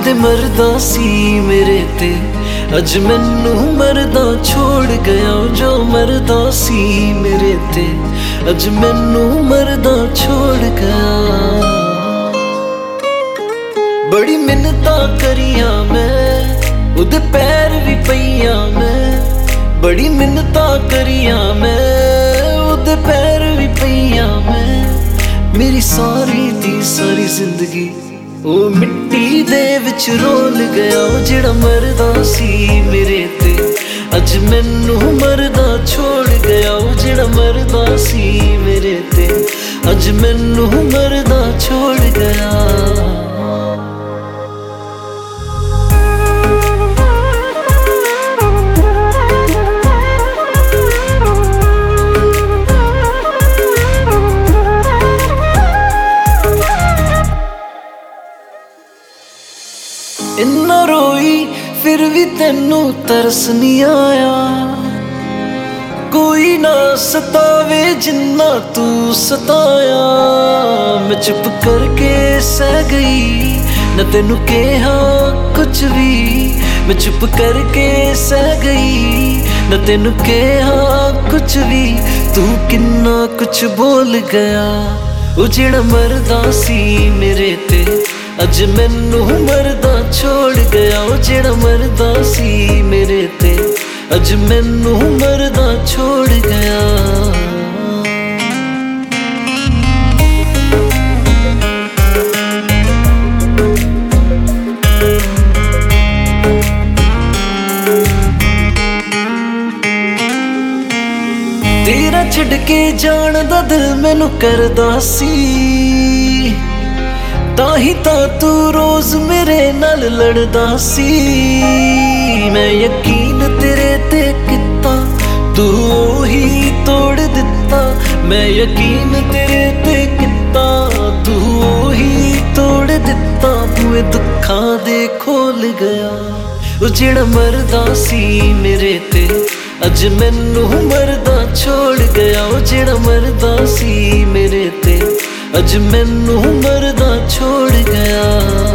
कदे मरदा सी मेरे ते, अज मैनू मरदा छोड़ गया। जो मरदा सी मेरे ते, अज मैनू मरदा छोड़ गया। बड़ी मिन्नतां करियां मैं, उदे पैर भी पईयां मैं। बड़ी मिन्नतां करियां मैं, उदे पैर भी पईयां मैं। मेरी सारी दी सारी जिंदगी ओ मिट्टी दे विच रोल गया। जेड़ा मरदा सी मेरे ते, अज मैनू मरदा छोड़ गया। जेड़ा मरदा सी मेरे ते, अज मैनू मरदा छोड़ गया। इन्ना रोई फिर भी तेनू तरस नहीं आया। कोई ना सतावे जिन्ना तू सताया। मैं चुप करके सह गई, न तेनू कहा कुछ भी। मैं चुप करके सह गई, न तेनू कहा कुछ भी। तू किन्ना कुछ बोल गया। ओ जेड़ा मरदा सी मेरे ते, अज मैनू मरदा छोड़ गया। ओ जेड़ा मरदा सी मेरे ते, अज मैनू मरदा छोड़ गया। तेरा छड़ के जान दा दिल मैनू करदा सी। ताही तां तू रोज मेरे नाल लड़दा सी। मैं यकीन तेरे ते किता, तू ही तोड़ दिता। मैं यकीन तेरे ते किता, तू ही तोड़ दिता। बुए दुखां दे खोल गया। ओ जेड़ा मरदा सी मेरे ते, अज मैनू मरदा छोड़ गया। ओ जेड़ा मरदा सी मेरे ते, अज मैनू मरदा छोड़ गया।